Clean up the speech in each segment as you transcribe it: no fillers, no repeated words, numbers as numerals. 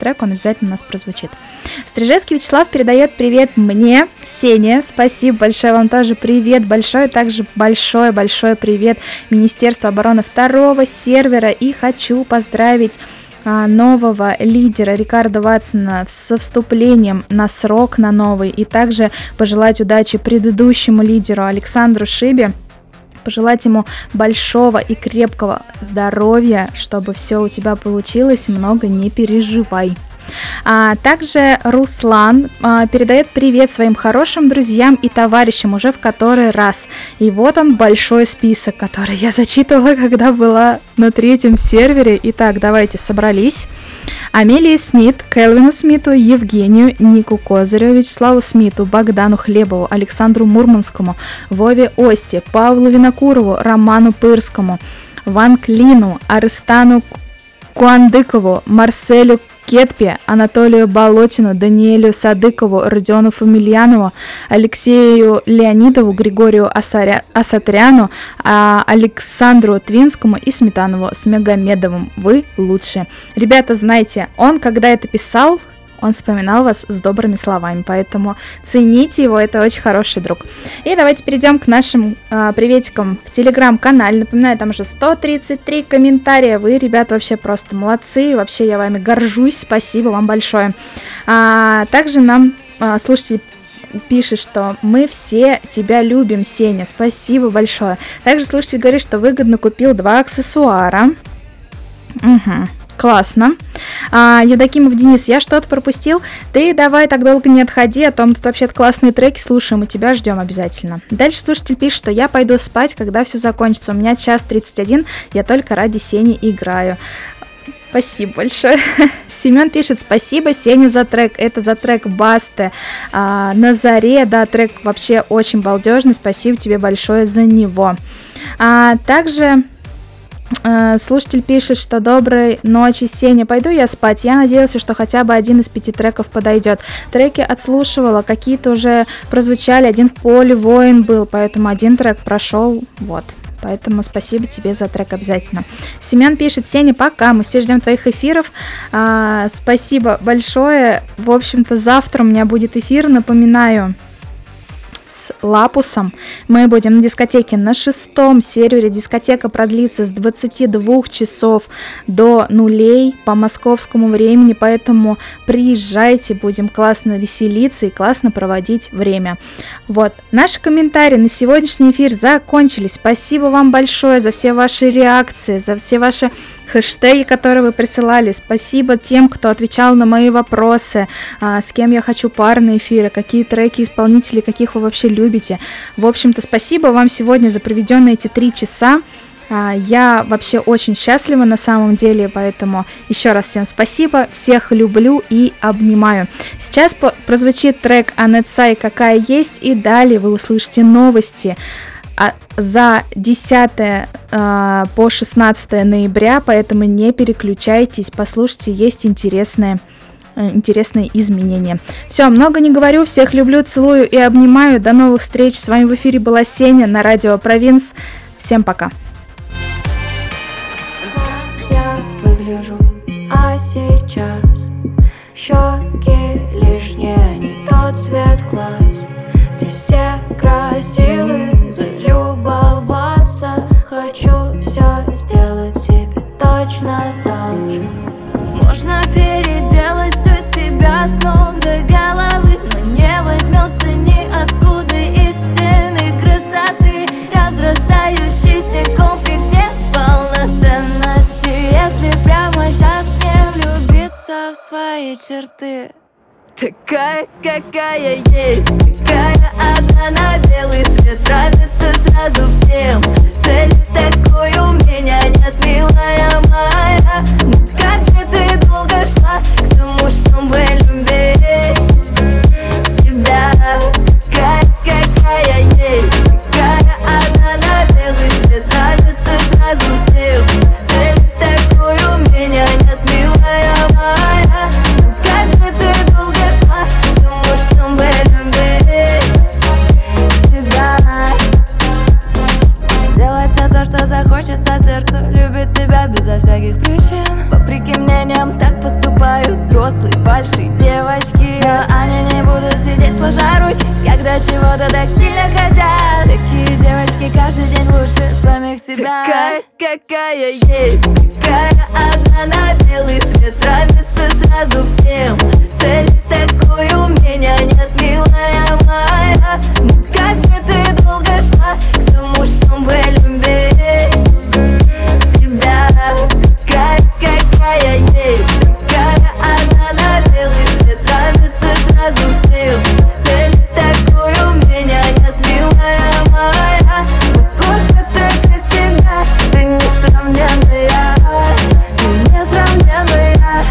трек, он обязательно у нас прозвучит. Стрижевский Вячеслав передает привет мне, Сене, спасибо большое вам тоже, привет большой, также большой привет Министерству обороны 2-го сервера, и хочу поздравить нового лидера Рикардо Ватсона со вступлением на срок на новый, и также пожелать удачи предыдущему лидеру Александру Шибе, пожелать ему большого и крепкого здоровья, чтобы все у тебя получилось, много не переживай. Также Руслан передает привет своим хорошим друзьям и товарищам уже в который раз. И вот он, большой список, который я зачитывала, когда была на 3-м сервере. Итак, давайте собрались. Амелии Смит, Келвину Смиту, Евгению, Нику Козыреву, Вячеславу Смиту, Богдану Хлебову, Александру Мурманскому, Вове Осте, Павлу Винокурову, Роману Пырскому, Ван Клину, Арыстану Куандыкову, Марселю Кетпе, Анатолию Болотину, Даниэлю Садыкову, Родиону Фамильянову, Алексею Леонидову, Григорию Асатряну, Александру Твинскому и Сметанову с Мегамедовым. Вы лучшие. Ребята, знаете, он, когда это писал, он вспоминал вас с добрыми словами, поэтому цените его, это очень хороший друг. И давайте перейдем к нашим приветикам в телеграм-канале. Напоминаю, там уже 133 комментария. Вы, ребята, вообще просто молодцы, вообще я вами горжусь, спасибо вам большое. Также нам слушатель пишет, что мы все тебя любим, Сеня, спасибо большое. Также слушатель говорит, что выгодно купил 2 аксессуара. Классно. Евдокимов Денис, я что-то пропустил? Ты давай так долго не отходи, а то мы тут вообще-то классные треки слушаем, и тебя ждем обязательно. Дальше слушатель пишет, что я пойду спать, когда все закончится. У меня 1:31, я только ради Сени играю. Спасибо большое. Семен пишет, спасибо, Сеня, за трек. Это за трек Басты на заре. Да, трек вообще очень балдежный. Спасибо тебе большое за него. Также слушатель пишет, что доброй ночи, Сеня, пойду я спать. Я надеялся, что хотя бы один из 5 треков подойдет. Треки отслушивала, какие-то уже прозвучали, один в поле воин был, поэтому один трек прошел, вот. Поэтому спасибо тебе за трек обязательно. Семен пишет, Сеня, пока, мы все ждем твоих эфиров. Спасибо большое. В общем-то, завтра у меня будет эфир, напоминаю, с Лапусом. Мы будем на дискотеке на 6-м сервере. Дискотека продлится с 22 часов до 0 по московскому времени, поэтому приезжайте, будем классно веселиться и классно проводить время. Вот, наши комментарии на сегодняшний эфир закончились. Спасибо вам большое за все ваши реакции, за все ваши хэштеги, которые вы присылали. Спасибо тем, кто отвечал на мои вопросы, с кем я хочу парные эфиры, какие треки, исполнители, каких вы вообще любите. В общем-то, спасибо вам сегодня за проведенные эти 3 часа. Я вообще очень счастлива на самом деле, поэтому еще раз всем спасибо, всех люблю и обнимаю. Сейчас прозвучит трек Анет Сай «Какая есть», и далее вы услышите новости за 10 по 16 ноября, поэтому не переключайтесь, послушайте, есть интересные изменения. Все, много не говорю, всех люблю, целую и обнимаю, до новых встреч, с вами в эфире была Сеня на радио Провинс, всем пока. Я выгляжу, а сейчас щеки лишние, не тот цвет глаз. Здесь все красивые, залюбоваться. Хочу все сделать себе точно так же. Можно переделать все себя с ног до головы, но не возьмется ниоткуда истинной красоты. Разрастающийся комплекс неполноценности, если прямо сейчас не влюбиться в свои черты. Такая, какая есть, какая одна на белый свет, нравится сразу всем. Цели такой у меня нет, милая моя. Но как же ты долго шла к тому, чтобы любить себя. Такая, какая есть, какая одна на белый свет, нравится сразу всем. Цели такой у меня нет, милая моя. Но как же ты долго шла к тому, чтобы любить себя. Делать все то, что захочется сердцу, любить себя безо всяких причин. Вопреки мнениям, так взрослые, большие девочки, но они не будут сидеть сложа руки, когда чего-то так сильно хотят. Такие девочки каждый день лучше самих себя. Такая, какая есть, какая одна на белый свет, нравится сразу всем. Цели такой у меня нет, милая моя. Ну как же ты долго шла к тому, чтобы любить себя? Такая, какая есть, какая одна на белый свет, нравится сразу всем. Цели такой у меня нет, милая моя. Лучше только себя, ты несравненная, ты несравненная.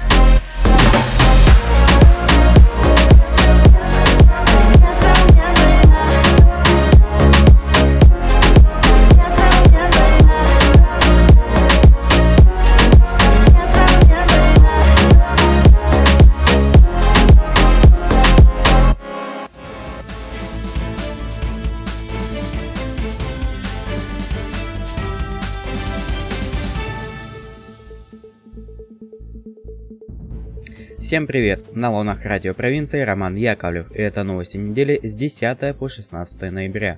Всем привет! На волнах радио провинции Роман Яковлев, и это новости недели с 10 по 16 ноября.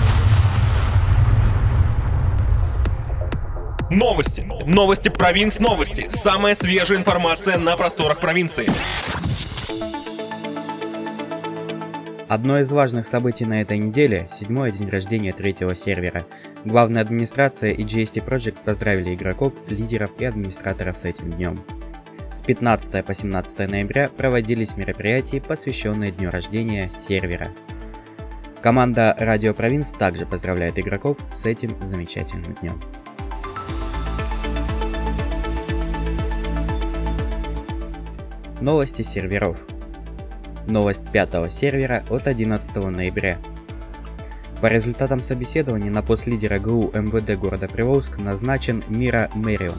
Новости! Новости провинц новости! Самая свежая информация на просторах провинции. Одно из важных событий на этой неделе – 7-й день рождения третьего сервера. Главная администрация и GST Project поздравили игроков, лидеров и администраторов с этим днем. С 15 по 17 ноября проводились мероприятия, посвященные дню рождения сервера. Команда Радио Провинс также поздравляет игроков с этим замечательным днем. Новости серверов. Новость 5-го сервера от 11 ноября. По результатам собеседования на пост лидера ГУ МВД города Приволжск назначен Мира Мэрион.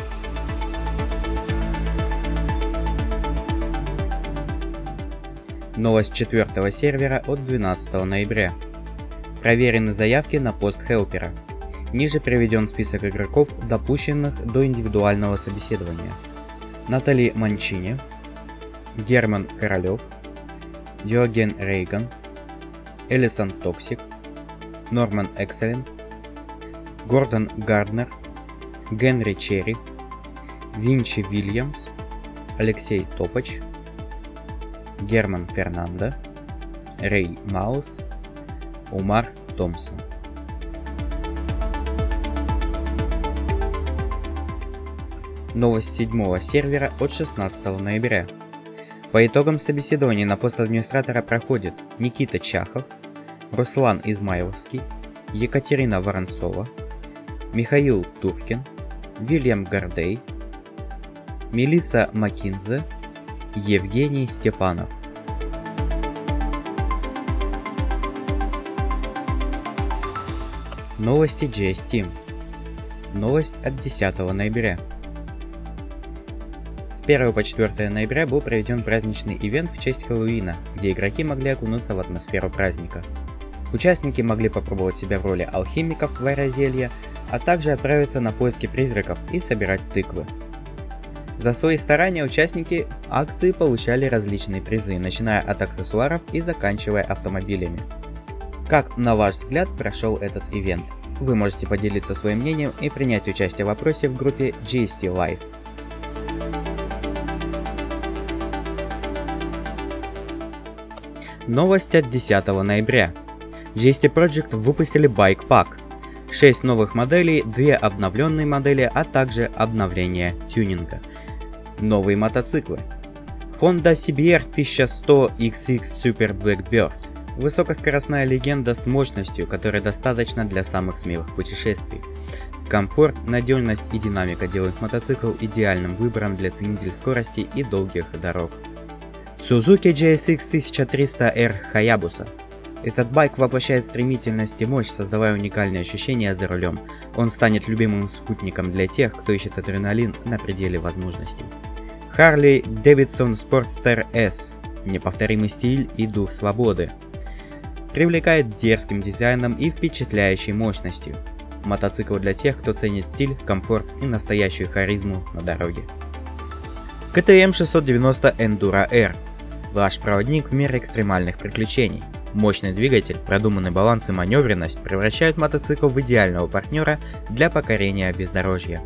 Новость 4-го сервера от 12 ноября. Проверены заявки на пост хелпера. Ниже приведен список игроков, допущенных до индивидуального собеседования. Натали Манчини, Герман Королев, Диоген Рейган, Элисон Токсик, Норман Экселен, Гордон Гарднер, Генри Черри, Винчи Вильямс, Алексей Топач, Герман Фернандо, Рэй Маус, Умар Томпсон. Новость 7-го сервера от 16 ноября. По итогам собеседования на пост администратора проходят Никита Чахов, Руслан Измайловский, Екатерина Воронцова, Михаил Туркин, Вильям Гордей, Мелисса Макинзе, Евгений Степанов. Новости GST. Новость от 10 ноября. С 1 по 4 ноября был проведен праздничный ивент в честь Хэллоуина, где игроки могли окунуться в атмосферу праздника. Участники могли попробовать себя в роли алхимиков, варя зелья, а также отправиться на поиски призраков и собирать тыквы. За свои старания участники акции получали различные призы, начиная от аксессуаров и заканчивая автомобилями. Как, на ваш взгляд, прошел этот ивент? Вы можете поделиться своим мнением и принять участие в опросе в группе GST Live. Новость от 10 ноября. GST Project выпустили Bike Pack. 6 новых моделей, 2 обновленные модели, а также обновление тюнинга. Новые мотоциклы. Honda CBR 1100 XX Super Blackbird. Высокоскоростная легенда с мощностью, которой достаточно для самых смелых путешествий. Комфорт, надежность и динамика делают мотоцикл идеальным выбором для ценителей скорости и долгих дорог. Suzuki JSX 1300R Hayabusa. Этот байк воплощает стремительность и мощь, создавая уникальные ощущения за рулем. Он станет любимым спутником для тех, кто ищет адреналин на пределе возможностей. Harley Davidson Sportster S. Неповторимый стиль и дух свободы. Привлекает дерзким дизайном и впечатляющей мощностью. Мотоцикл для тех, кто ценит стиль, комфорт и настоящую харизму на дороге. КТМ 690 Enduro R. Ваш проводник в мир экстремальных приключений. Мощный двигатель, продуманный баланс и маневренность превращают мотоцикл в идеального партнера для покорения бездорожья.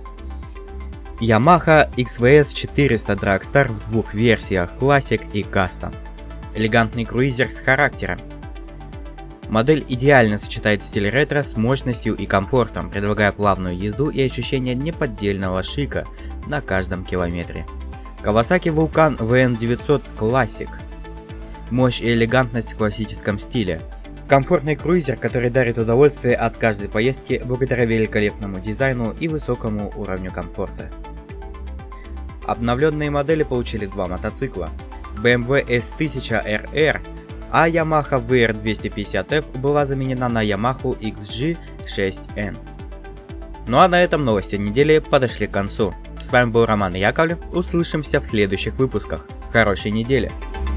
Yamaha XVS 400 Dragstar в двух версиях Classic и Custom. Элегантный круизер с характером. Модель идеально сочетает стиль ретро с мощностью и комфортом, предлагая плавную езду и ощущение неподдельного шика на каждом километре. Kawasaki Vulcan VN900 Classic. Мощь и элегантность в классическом стиле. Комфортный круизер, который дарит удовольствие от каждой поездки благодаря великолепному дизайну и высокому уровню комфорта. Обновленные модели получили два мотоцикла. BMW S1000 RR, а Yamaha VR250F была заменена на Yamaha XG6N. Ну а на этом новости недели подошли к концу. С вами был Роман Яковлев, услышимся в следующих выпусках. Хорошей недели!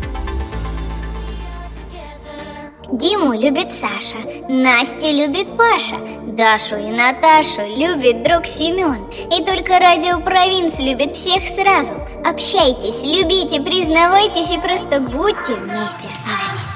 Диму любит Саша, Настю любит Паша, Дашу и Наташу любит друг Семен. И только Радио Провинс любит всех сразу. Общайтесь, любите, признавайтесь и просто будьте вместе с нами.